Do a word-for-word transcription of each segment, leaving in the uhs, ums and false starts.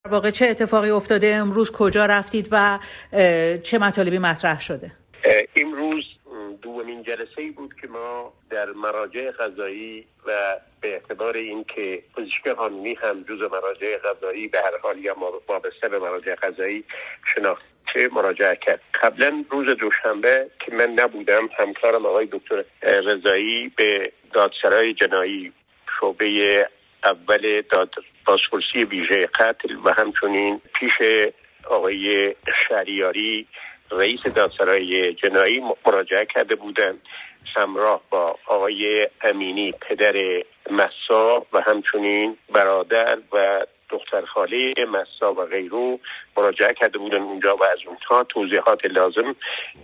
در واقع چه اتفاقی افتاده امروز، کجا رفتید و چه مطالبی مطرح شده؟ امروز دومین جلسه‌ای بود که ما در مراجع قضایی و به اعتبار اینکه پزشک قانونی هم جزء مراجع قضایی به هر حال یا وابسته به مراجع قضایی شناخته مراجعه کرد. قبلا روز دوشنبه که من نبودم، همکارم آقای دکتر رضایی به دادسرای جنایی شعبه اول داد بازپرسی ویژه قتل و همچنین پیش آقای شهریاری رئیس دادسرای جنایی مراجعه کرده بودند، همراه با آقای امینی پدر مهسا و همچنین برادر و دختر خاله مهسا و غیره مراجعه کرده بودند اونجا و از اونها توضیحات لازم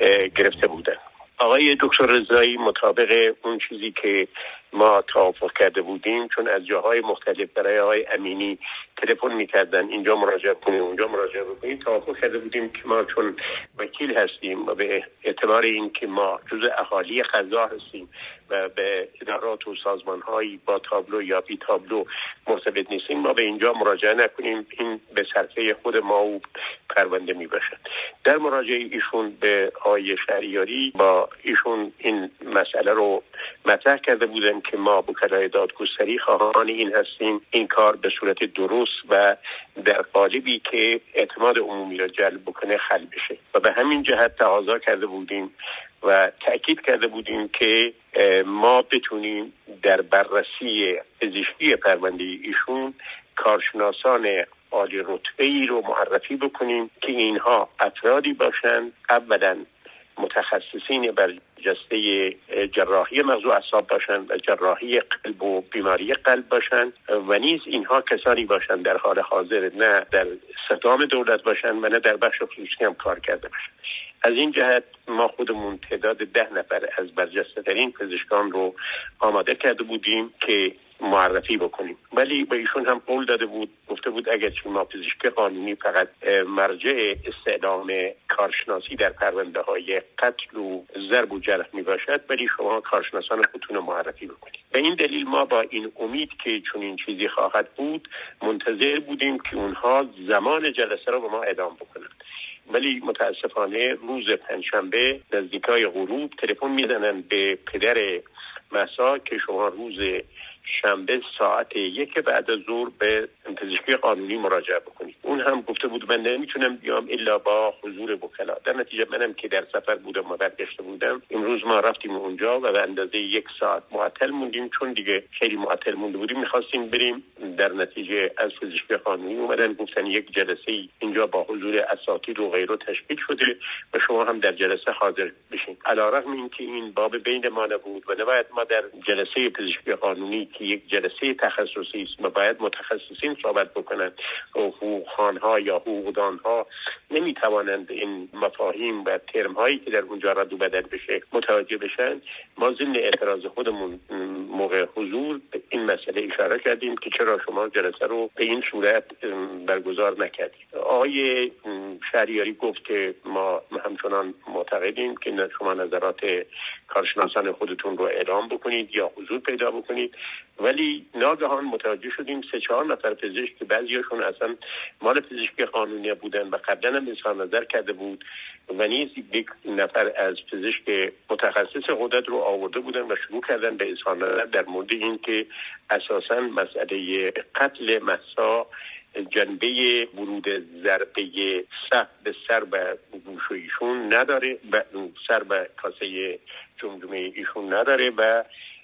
گرفته بودند. آقای دکتر رضایی مطابق اون چیزی که ما توافق کرده بودیم، چون از جاهای مختلف برای آقای امینی تلفن می‌کردن اینجا مراجعه کنیم اونجا مراجعه بکنیم، توافق کرده بودیم که ما چون وکیل هستیم و به اعتبار این که ما جزء اهالی قضا هستیم و به ادارات و سازمان‌هایی با تابلو یا بی تابلو مرتبط نیستیم، ما به اینجا مراجعه نکنیم، این به صرفه خود ما و پرونده میباشد. در مراجعه ایشون به آقای شهریاری با ایشون این مسئله رو مطرح کرده بودن که ما وکلای دادگستری خواهان این هستیم این کار به صورت درست و در قالبی که اعتماد عمومی را جلب بکنه حل بشه و به همین جهت تقاضا کرده بودیم و تأکید کرده بودیم که ما بتونیم در بررسی پزشکی پرونده ایشون کارشناسان عالی رتبه‌ای رو معرفی بکنیم که اینها افرادی باشند اولا متخصصین بر جسته جراحی مغز و اعصاب باشند و جراحی قلب و بیماری قلب باشند و نیز اینها کسانی باشند در حال حاضر نه در ستام دولت باشند و نه در بخش خصوصی هم کار کرده باشند. از این جهت ما خودمون تعداد ده نفر از برجسته ترین پزشکان رو آماده کرده بودیم که معرفی بکنیم، ولی به ایشون هم قول داده بود، گفته بود اگرچه ما پزشک قانونی فقط مرجع استعلام کارشناسی در پرونده های قتل و ضرب و جرح می باشد، ولی شما کارشناسان خودتون رو معرفی بکنید. به این دلیل ما با این امید که چون این چیزی خواهد بود منتظر بودیم که اونها زمان جلسه رو به ما اعلام بکنند، ولی متاسفانه روز پنجشنبه نزدیکای غروب تلفن میزنن به پدر مهسا که شما روز شنبه ساعت یک بعد از ظهر به پزشکی قانونی مراجعه بکنید. اون هم گفته بود من نمیتونم بیام الا با حضور وکلا. در نتیجه منم که در سفر بودم و برگشته بودم، امروز ما رفتیم اونجا و به اندازه یک ساعت معطل موندیم، چون دیگه خیلی معطل مونده بودیم، میخواستیم بریم. در نتیجه از پزشکی قانونی اومدن گفتن یک جلسه اینجا با حضور اساتید و غیره تشکیل شده و شما هم در جلسه حاضر بشین. علیرغم اینکه این باب بین ما نبود و نباید ما در جلسه پزشکی قانونی که یک جلسه تخصصی است و باید متخصصین صحبت بکنند، حقوقخوان‌ها یا حقوقدان‌ها نمیتوانند این مفاهیم و ترم‌هایی که در اونجا رد و بدل بشه متوجه بشن، ما ضمن اعتراض خودمون موقع حضور به این مسئله اشاره کردیم که چرا شما جلسه رو به این صورت برگزار نکردید. آقای شهریاری گفت که ما همچنان معتقدیم که شما نظرات کارشناسان خودتون رو اعلام بکنید یا حضور پیدا بکنید، ولی ناگهان متوجه شدیم سه چهار نفر پزشک که بعضیاشون اصلا مال پزشکی قانونی بودن و قبلا هم اظهار نظر کرده بود و نیز یک نفر از پزشک متخصص قدرت رو آورده بودن و شروع کردن به اظهار نظر در مورد این که اساساً مسئله قتل مهسا جنبه ورود ضربه سخت به سر و گوش ایشون نداره و سر و کاسه جمجمه ایشون نداره و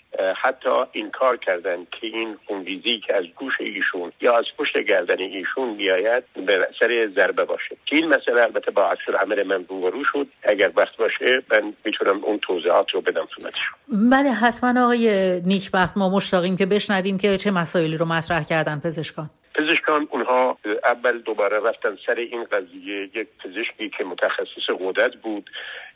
حتی این کار کردن که این خونریزی که از گوش ایشون یا از پشت گردن ایشون بیاید به اثر ضربه باشه. که این مسئله البته با عکس العمل من روبرو شد، اگر وقت باشه من میتونم اون توضیحات رو بدم خدمتشون. بله حتما آقای نیکبخت، ما مشتاقیم که بشنویم که چه مسائلی رو مطرح کردن پزشکان. پزشکان اونها اول دوباره رفتن سر این قضیه. یک پزشکی که متخصص غدد بود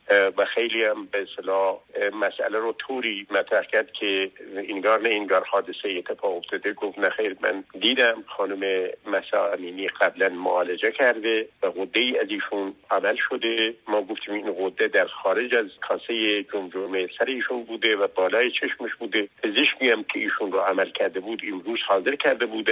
و خیلی هم به اصطلاح مسئله رو طوری مطرح کرد که انگار نه انگار حادثه اتفاق افتاده. گفت نه خیر، من دیدم خانم مهسا امینی قبلا معالجه کرده و غده ای از ایشون عمل شده. ما گفتیم این غده در خارج از کاسه جمجمه سر ایشون بوده و بالای چشمش بوده. پزشکی هم که ایشون رو عمل کرده بود امروز حاضر کرده بودن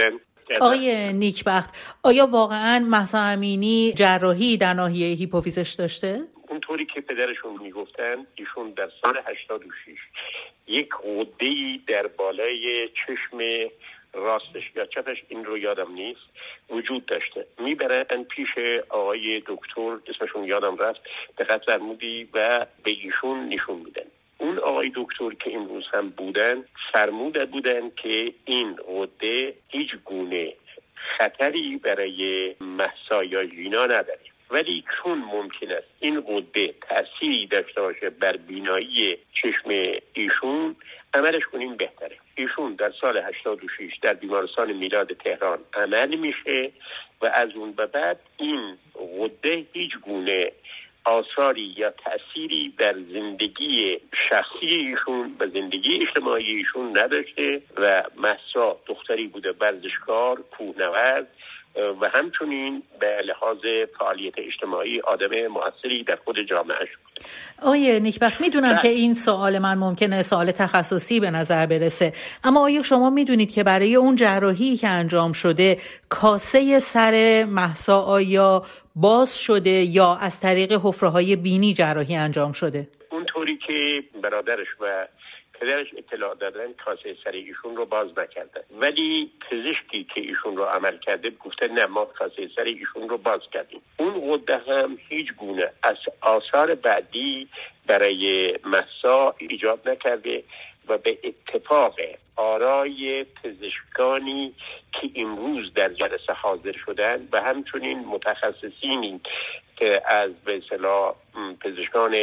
آقای نیکبخت، آیا واقعا مهسا امینی جراحی در ناحیه هیپوفیزش داشته؟ اونطوری که پدرشون میگفتن ایشون در سال هشتاد و شش یک غده‌ای در بالای چشم راستش یا چپش، این رو یادم نیست، وجود داشته. میبرن پیش آقای دکتر، اسمشون یادم رفت، دقت فرمودی، و به ایشون نشون میدن. اون آقای دکتر که امروز هم بودن فرموده بودن که این غده هیچ گونه خطری برای مهسا یا ژینا نداره، ولی چون ممکن است این غده تأثیری داشته باشه بر بینایی چشم ایشون، عملش کنیم بهتره. ایشون در سال هشتاد و شش در بیمارستان میلاد تهران عمل میشه و از اون به بعد این غده هیچ گونه آثاری یا تأثیری در زندگی شخصی ایشون و زندگی اجتماعی ایشون نداشته و مهسا دختری بوده ورزشکار، کوهنورد و همچنین به لحاظ فعالیت اجتماعی آدم مؤثری در خود جامعهش بود. آقای نیکبخت، میدونم که این سوال من ممکنه سوال تخصصی به نظر برسه، اما آیا شما میدونید که برای اون جراحی که انجام شده کاسه سر مهسا آیا باز شده یا از طریق حفره‌های بینی جراحی انجام شده؟ اونطوری که برادرش و پدرش اطلاع دادن کاسه سر ایشون رو باز نکردن، ولی پزشکی که ایشون رو عمل کرده گفته نه، ما کاسه سر ایشون رو باز کردیم. اون غده هم هیچ گونه از آثار بعدی برای مهسا ایجاد نکرده و به اتفاق آرای پزشکانی که امروز در جلسه حاضر شدن و همچنین متخصصینی که از به اصطلاح پزشکان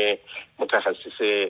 متخصص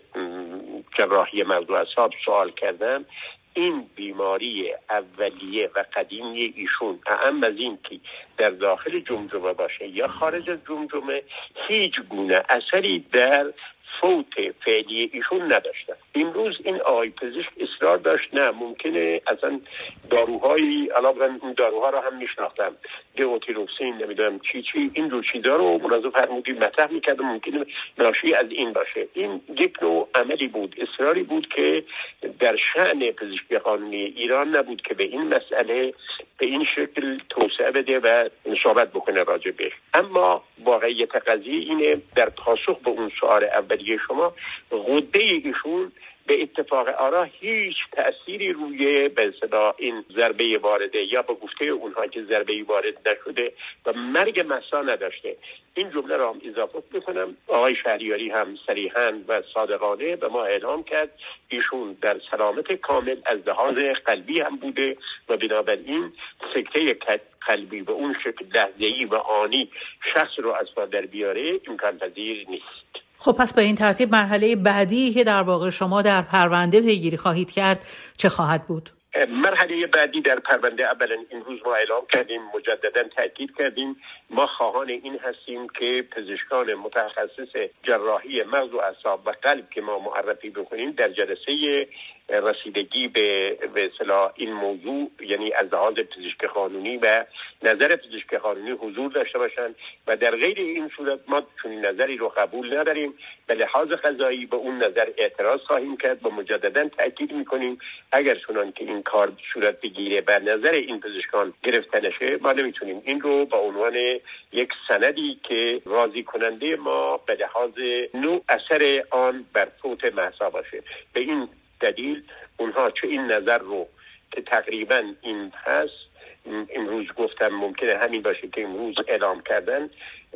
جراحی مغز و اعصاب سوال کردن، این بیماری اولیه و قدیمی ایشون اهم از این که در داخل جمجمه باشه یا خارج از جمجمه هیچ گونه اثری در فوت فعلی ایشون نداشتن. امروز این آقای پزشک اصرار داشت نه، ممکنه اصلا داروهایی، علاوه اون داروها رو هم میشناختم، دیوتیروکسین، نمیدونم چی چی، این رو چیزا رو مناظر فرمودی مطرح میکرد، ممکنه ناشی از این باشه. این یک نوع عملی بود، اصراری بود که در شأن پزشکی قانونی ایران نبود که به این مسئله به این شکل توسعه بده و صحبت بکنه راجع بهش. اما واقعیت قضیه اینه، در پاسخ به اون سوال اولیه شما، غده ایشون به اتفاق آرا هیچ تأثیری روی به اصطلاح این ضربه وارده یا به گفته اونها که ضربه وارد نشده و مرگ مهسا نداشته. این جمله را هم اضافه میکنم، آقای شهریاری هم صریحاً و صادقانه به ما اعلام کرد ایشون در سلامت کامل از لحاظ قلبی هم بوده و بنابراین سکته قلبی به اون شکل لحظه‌ای و آنی شخص رو از پا در بیاره امکان پذیر نیست. خب پس به این ترتیب مرحله بعدی که در واقع شما در پرونده پیگیری خواهید کرد چه خواهد بود؟ مرحله بعدی در پرونده اولا امروز ما اعلام کردیم، مجددا تاکید کردیم، ما خواهان این هستیم که پزشکان متخصص جراحی مغز و اعصاب و قلب که ما معرفی بکنیم در جلسه رسیدگی به به اصطلاح این موضوع، یعنی از لحاظ پزشک قانونی و نظر پزشک قانونی حضور داشته باشند و در غیر این صورت ما چنین نظری رو قبول نداریم. به لحاظ قضایی به اون نظر اعتراض خواهیم کرد و مجددا تاکید میکنیم اگر چنان که این کار صورت بگیره بر نظر این پزشکان گرفته نشه، ما نمیتونیم این رو با عنوان یک سندی که راضی کننده ما به لحاظ نوع اثر آن بر فوت مهسا باشه. به این دلیل اونها چه این نظر رو که تقریبا این هست امروز گفتم ممکنه همین باشه که امروز اعلام کردن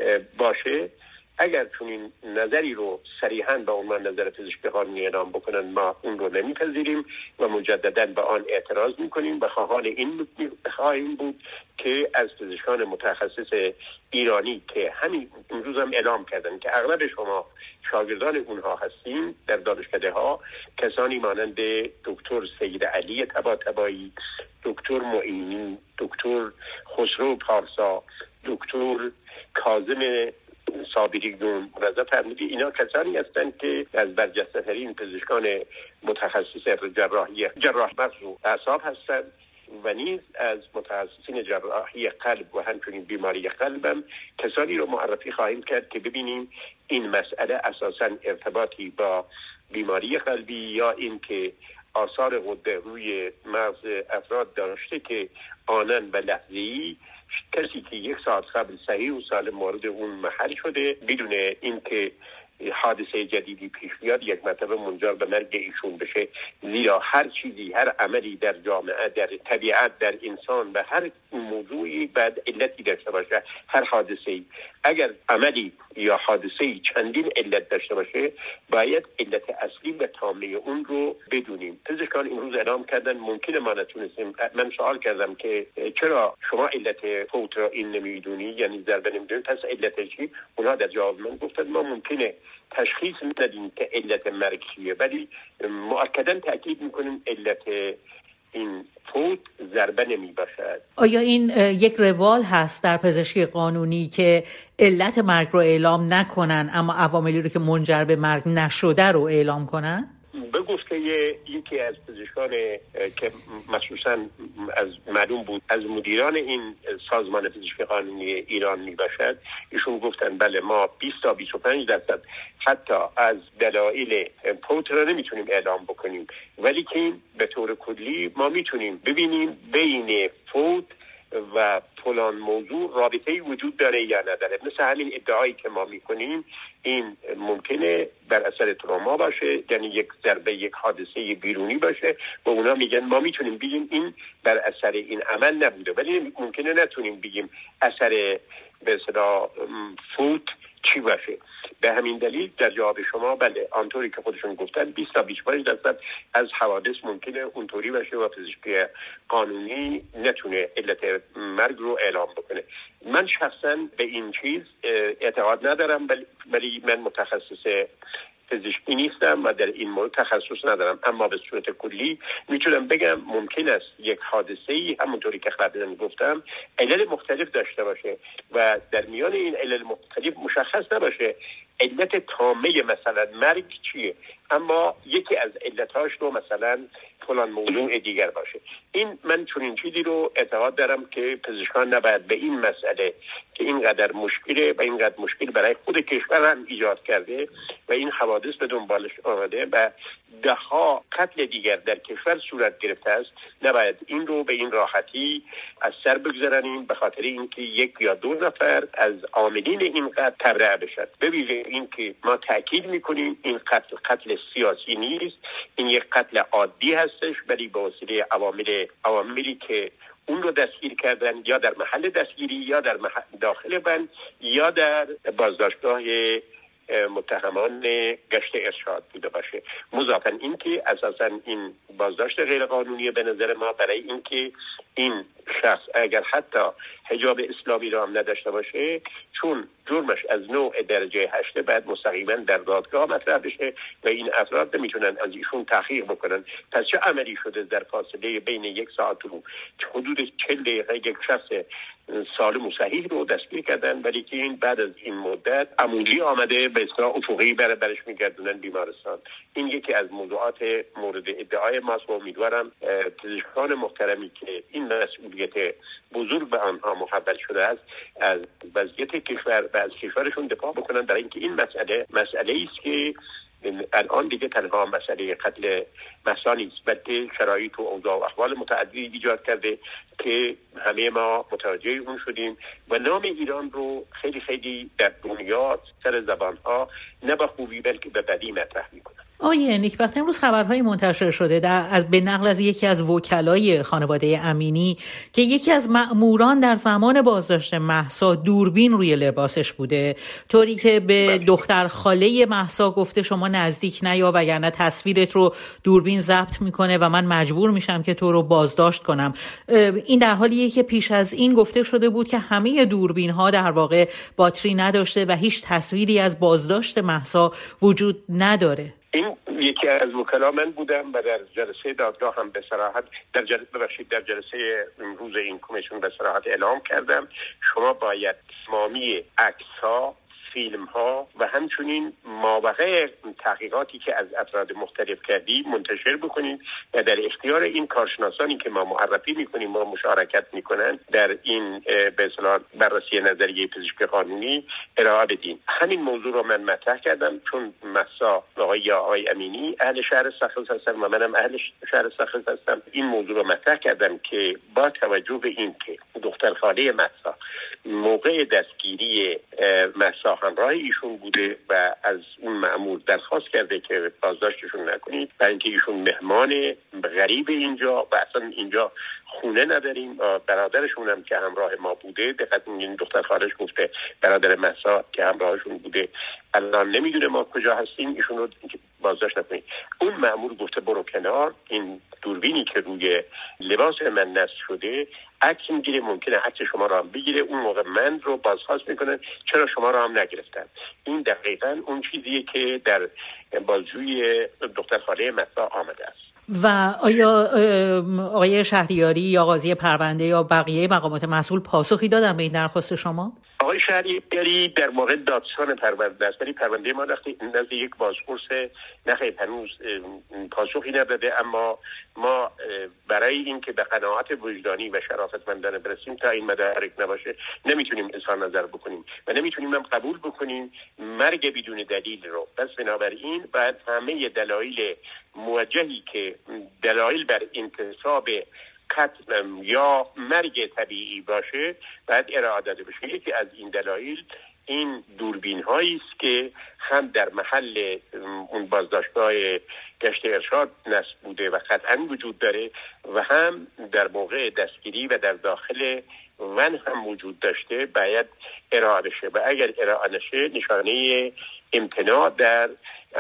باشه، اگر چون این نظری رو صریحاً با عنوان نظر پزشکی قانونی اعلام بکنن ما اون رو نمیپذیریم و مجددا به آن اعتراض میکنیم و خواهان این خواهیم بود که از پزشکان متخصص ایرانی که همین امروز هم اعلام کردن که اغلب شما شاگردان اونها هستیم در دانشکده ها، کسانی مانند دکتر سید علی طباطبایی، دکتر معینی، دکتر خسرو پارسا، دکتر کاظم صابریگون، رضا فرمودی، اینا کسانی هستند که از برجسته‌ترین پزشکان متخصص جراحی جراح مغز و اعصاب هستند و نیز از متخصصین جراحی قلب و همچنین بیماری قلب هم کسانی رو معرفی خواهیم کرد که ببینیم این مسئله اساساً ارتباطی با بیماری قلبی یا این که آثار غده روی مغز افراد داشته که آنن و لحظه‌ای کسی که یک ساعت قبل صحیح و سالم وارد اون محل شده بدون اینکه حادثه جدیدی پیش بیاد یک مرتبه منجر به مرگ ایشون بشه. زیرا هر چیزی، هر عملی در جامعه، در طبیعت، در انسان و هر موضوعی بعد علتی داشته باشه. هر حادثه‌ای اگر عملی یا حادثه‌ای چندین علت داشته باشه باید علت اصلی و تامه اون رو بدونیم. پزشکان امروز اعلام کردن ممکنه ما نتونستیم. من سوال کردم که چرا شما علت فوت را این نمیدونی، یعنی ضربه نمیدونی، پس علت چی؟ اونها در جواب من گفتن ما ممکنه تشخیص ندیم که علت مرگ چیه، ولی مؤکداً تأکید میکنیم علت این فوت ضربه نمی باشد. آیا این یک روال هست در پزشکی قانونی که علت مرگ رو اعلام نکنن اما عواملی رو که منجر به مرگ نشده رو اعلام کنن؟ به گفته یکی از پزشکان که مخصوصا از معلوم بود از مدیران این سازمان پزشکی قانونی ایران می باشد، ایشون گفتن بله ما بیست تا بیست و پنج درصد حتی از دلایل فوت را نمیتونیم اعلام بکنیم، ولی که به طور کلی ما میتونیم ببینیم بین فوت و فلان موضوع رابطه‌ای وجود داره یا نداره. مثل همین ادعایی که ما میکنیم این ممکنه بر اثر تروما باشه، یعنی یک ضربه، یک حادثه بیرونی باشه و اونا میگن ما میتونیم بگیم این بر اثر این عمل نبوده، ولی ممکنه نتونیم بگیم اثر به اصطلاح فوت چی باشه. به همین دلیل در جواب شما بله آنطوری که خودشون گفتن بیست تا بیست و پنج درصد از حوادث ممکنه اونطوری باشه و پزشکی قانونی نتونه علت مرگ رو اعلام بکنه. من شخصا به این چیز اعتقاد ندارم، ولی من متخصص پزشکی نیستم و در این مورد تخصص ندارم، اما به صورت کلی میتونم بگم ممکن است یک حادثه‌ای همونطوری که قبلا گفتم علل مختلف داشته باشه و در میان این علل مختلف مشخص نباشه علت تامه مثلا مرگ چیه، اما یکی از علتاش رو مثلا فلان موضوع دیگر باشه. این من چون این چیزی رو اعتقاد دارم که پزشکان نباید به این مسئله که اینقدر مشکله و اینقدر مشکل برای خود کشور هم ایجاد کرده و این حوادث به دنبالش آمده و ده ها قتل دیگر در کشور صورت گرفته است، نباید این رو به این راحتی از سر بگذاریم به خاطر اینکه یک یا دو نفر از عاملین این قتل تبرئه بشد. ببینید اینکه ما تاکید میکنیم این قتل قتل سیاسی نیست، این یک قتل عادی هستش، ولی به وسیله عوامل عواملی که اون رو دستگیر کردن یا در محل دستگیری یا در محل داخل بند یا در بازداشتگاه متهمان گشت ارشاد بوده باشه. مضافاً این که اساساً این بازداشت غیر قانونی به نظر ما برای اینکه این شخص اگر حتی حجاب اسلامی را هم نداشته باشه، چون جرمش از نوع درجه هشت بعد مستقیما در دادگاه مطرح بشه و این افراد نمیتونن از ایشون تحقیق بکنن. پس چه عملی شده در فاصله بین یک ساعت و حدود چهل دقیقه یک شخص سالم و صحیح رو دستگیر کردن، ولی که این بعد از این مدت عمودی آمده به اصطلاح افقی بر برش میگردونن بیمارستان. این یکی از موضوعات مورد ادعای ماست و امیدوارم پزشکان محترمی که این مسئولیت بزرگ به آنها محول شده است از وضعیت کشور و از کشورشون دفاع بکنن، برای اینکه این مسئله مسئله است که الان دیگه تنها مسئله قتل مهسا نیست، بلکه شرایط و اوضاع و احوال متعددی ایجاد کرده که همه ما متوجه اون شدیم و نام ایران رو خیلی خیلی در دنیا سر زبانها نه به خوبی بلکه به بدی مطرح میکنن. آیه نیکبخت، امروز خبرهای منتشر شده در از به نقل از یکی از وکلای خانواده امینی که یکی از مأموران در زمان بازداشت مهسا دوربین روی لباسش بوده، طوری که به دختر خاله مهسا گفته شما نزدیک نیا وگرنه تصویرت رو دوربین ضبط میکنه و من مجبور میشم که تو رو بازداشت کنم. این در حالیه که پیش از این گفته شده بود که همه دوربین ها در واقع باتری نداشته و هیچ تصویری از بازداشت مهسا وجود نداره. این یکی از وکلا من بودم و در جلسه دادگاه هم به صراحت در جلسه ببخشید در جلسه روز این کمیسیون به صراحت اعلام کردم شما باید تمامی عکس‌ها، فیلم ها و همچنین مابقی تحقیقاتی که از افراد مختلف کردیم منتشر بکنیم و در اختیار این کارشناسانی که ما معرفی میکنیم و مشارکت میکنن در این به اصطلاح بررسی نظریه پزشکی قانونی ارائه بدیم. همین موضوع رو من مطرح کردم چون مهسا آقای آقای امینی اهل شهر سخنوس هستم و منم اهل شهر سخنوس هستم. این موضوع رو مطرح کردم که با توجه به این که دختر خاله مهسا موقع دستگیری مهسا همراه ایشون بوده و از اون مأمور درخواست کرده که بازداشتشون نکنید برای اینکه ایشون مهمان غریب اینجا و اصلا اینجا خونه نداریم. برادرشون هم که همراه ما بوده، دقیقاً این دختر خالش گفته برادر مهسا که همراهشون بوده الان نمیدونه ما کجا هستیم، ایشون رو بازداشت نکنید. اون مأمور گفته برو کنار، این دوربینی که روی لباس من نصب شده عکس میگیره، ممکنه عکس شما رو هم بگیره، اون موقع من رو بازخواست میکنن چرا شما رو هم نگرفتن. این دقیقاً اون چیزیه که در بازجویی دختر خاله مهسا آمده است. و آیا آقای شهریاری یا قاضی پرونده یا بقیه مقامات مسئول پاسخی دادن به این درخواست شما؟ آقای شهریاری در واقع دادستان پرونده است، ولی پرونده ما نزد یک بازپرس نخیر هنوز پاسخی نداده، اما ما برای اینکه به قناعت وجدانی و شرافتمندانه برسیم تا این مدارک نباشه نمیتونیم اظهار نظر بکنیم و نمیتونیم هم قبول بکنیم مرگ بدون دلیل رو. پس بنابراین باید همه دلایل موجهی که دلایل بر انتصاب قتل یا مرگ طبیعی باشه باید ارائه داده بشه. یکی از این دلایل این دوربین هایی است که هم در محل اون بازداشتگاه گشت ارشاد نصب بوده و قطعا وجود داره و هم در موقع دستگیری و در داخل ون هم وجود داشته باید ارائه بشه و اگر ارائه نشه نشانه امتناع در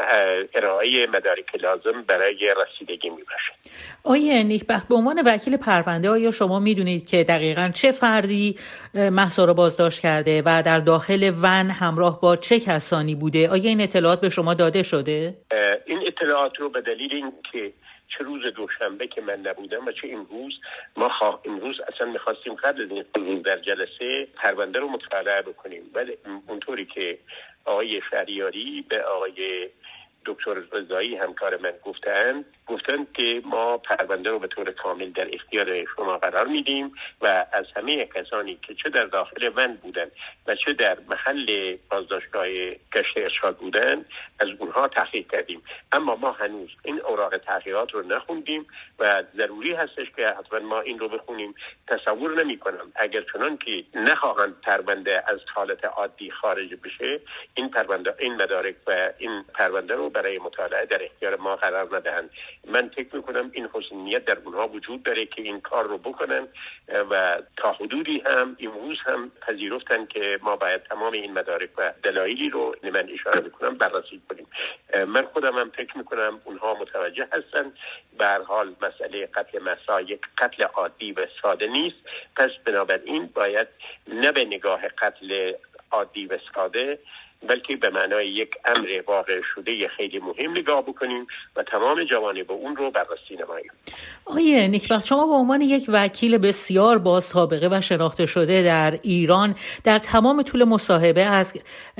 ارائه مدارک لازم برای رسیدگی می باشه. آقای نیکبخت، به عنوان وکیل پرونده آیا شما میدونید که دقیقاً چه فردی مهسا را بازداشت کرده و در داخل ون همراه با چه کسانی بوده؟ آیا این اطلاعات به شما داده شده؟ این اطلاعات رو به دلیل اینکه چه روز دوشنبه که من نبودم و چه امروز ما خواه امروز اصلا میخواستیم قبل از این در جلسه پرونده رو مطالعه بکنیم، ولی اونطوری که آقای شهریاری به آقای دکتر رضایی همکار من گفتن گفتن که ما پرونده رو به طور کامل در اختیار شما قرار میدیم و از همه کسانی که چه در داخل ون بودن و چه در محل بازداشتگاه گشت ارشاد بودن از اونها تحقیق کردیم، اما ما هنوز این اوراق تحقیقات رو نخوندیم و ضروری هستش که حتما ما این رو بخونیم. تصور نمی کنم اگر چنان که نخواهند پرونده از حالت عادی خارج بشه این پرونده این مدارک و این پرونده رو برای مطالعه در اختیار ما قرار ندهند. من فکر میکنم این حسن نیت در اونها وجود داره که این کار رو بکنن و تا حدودی هم امروز هم پذیرفتن که ما باید تمام این مدارک و دلایلی رو من اشاره میکنم بررسی کنیم. من خودم هم فکر میکنم اونها متوجه هستن به هر حال مسئله قتل مهسا یک قتل عادی و ساده نیست، پس بنابراین باید نه به نگاه قتل عادی و ساده بلکه به معنای یک امر واقع شده خیلی مهم نگاه بکنیم و تمام جوانب اون رو بررسی نماییم. آقای نیکبخت، شما به عنوان یک وکیل بسیار با سابقه و شناخته شده در ایران در تمام طول مصاحبه از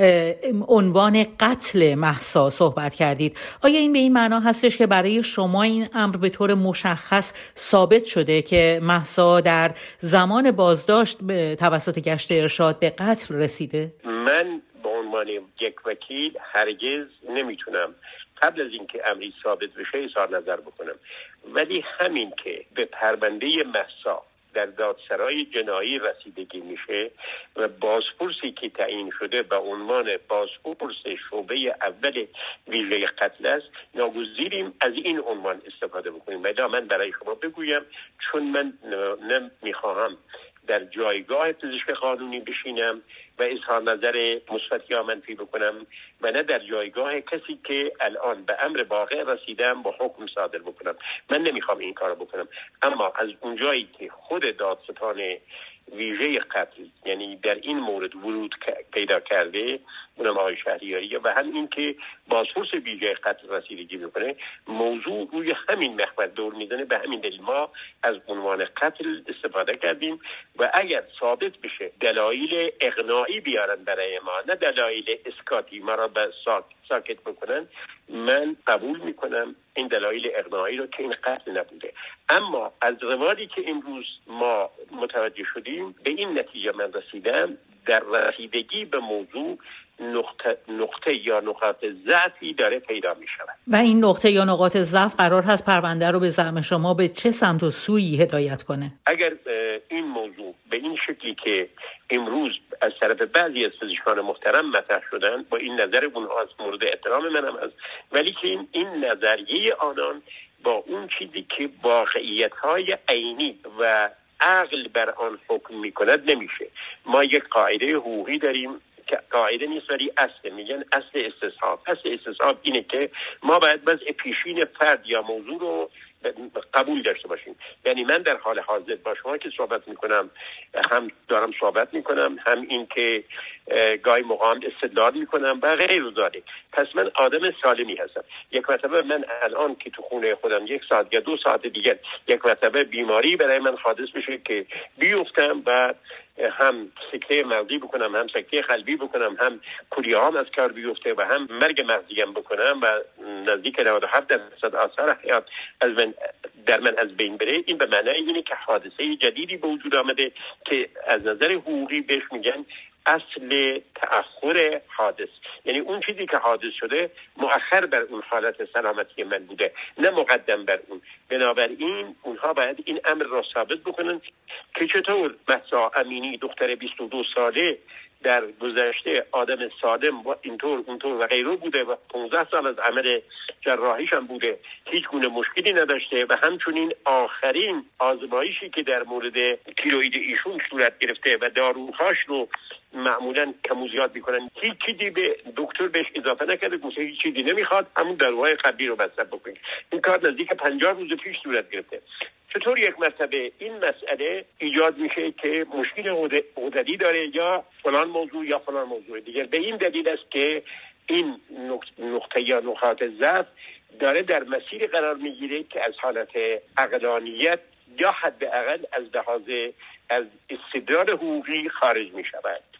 عنوان قتل مهسا صحبت کردید. آیا این به این معنا هستش که برای شما این امر به طور مشخص ثابت شده که مهسا در زمان بازداشت توسط گشت ارشاد به قتل رسیده؟ من به عنوان یک وکیل هرگز نمیتونم قبل از اینکه امری ثابت بشه اظهار نظر بکنم، ولی همین که به پرونده مهسا در دادسرای جنایی رسیدگی میشه و بازپرسی که تعیین شده به عنوان بازپرس شعبه اول ویژه قتل است، ناگزیریم از این عنوان استفاده بکنیم. ولی من برای شما بگویم چون من نمیخواهم در جایگاه پزشک قانونی بشینم و اظهار نظر مثبت یا منفی بکنم و نه در جایگاه کسی که الان به امر واقع رسیدم با حکم صادر بکنم. من نمیخوام این کارو بکنم، اما از اونجایی که خود دادستان ویژه قتل یعنی در این مورد ورود پیدا کرده، اونم آقای شهریاری، و هم این که بازپرس ویژه قتل رسیدگی میکنه، موضوع روی همین محور دور میزنه. به همین دلیل ما از عنوان قتل استفاده کردیم و اگر ثابت بشه دلایل اقناعی بیارن برای ما، نه دلایل اسکاتی ما را به ساک ساکت بکنن، من قبول میکنم این دلایل اقناعی رو که این قتل نبوده. اما از روادی که امروز ما متوجه شدیم به این نتیجه من رسیدم در رسیدگی به موضوع نقطه, نقطه یا نقاط ضعفی داره پیدا می شود و این نقطه یا نقاط ضعف قرار هست پرونده رو به زعم شما به چه سمت و سویی هدایت کنه؟ اگر این موضوع به این شکلی که امروز از طرف بعضی از پزشکان محترم مطرح شدن، با این نظر اونها از مورد احترام منم هست، ولی که این, این نظریه آنان با اون چیزی که واقعیت‌های عینی و عقل بر آن حکم می‌کند نمیشه. ما یک قاعده حقوقی داریم که قاعده نیست ولی اصل، میگن اصل استصحاب. اصل استصحاب اینه که ما باید بس پیشین فرد یا موضوع رو قبول داشته باشیم. یعنی من در حال حاضر با شما که صحبت میکنم هم دارم صحبت میکنم، هم این که گاهی مقام استدلال میکنم و غیر و ذالک. پس من آدم سالمی هستم. یک مرتبه من الان که تو خونه خودم یک ساعت یا دو ساعت دیگر یک مرتبه بیماری برای من حادث بشه که بیفتم و هم سکته مغزی بکنم، هم سکته قلبی بکنم، هم کلیه هم از کار بیفته و هم مرگ مغزیم بکنم و نزدیک نود و هفت درصد آثار حیات از من در من از بین بره، این به معنای اینه که حادثه جدیدی به وجود آمده که از نظر حقوقی بهش میگن اصل تأخر حادث. یعنی اون چیزی که حادث شده مؤخر بر اون حالت سلامتی من بوده، نه مقدم بر اون. بنابراین اونها باید این امر را ثابت بکنن که چطور مهسا امینی دختر بیست و دو ساله در گذشته آدم سالم و اینطور اونطور و غیره بوده و پانزده سال از عمل جراحیش هم بوده، هیچ گونه مشکلی نداشته و همچنین آخرین آزمایشی که در مورد تیروید ایشون صورت گرفته و داروهاش رو معمولا کم و زیاد میکنن، هیچ چیزی به دکتر بهش اضافه نکرده، گفته هیچ چیزی نمیخواد، همون داروهای قبلی رو مصرف بکنید. این کار نزدیک پنجاه روز پیش صورت گرفته. چطور یک مرتبه این مسئله ایجاد میشه که مشکل غددی داره یا فلان موضوع یا فلان موضوع دیگر؟ به این دلیل است که این نقطه یا نقاط ضعف داره در مسیر قرار میگیره که از حالت عقلانیت یا حداقل از لحاظ از استدلال حقوقی خارج می شود.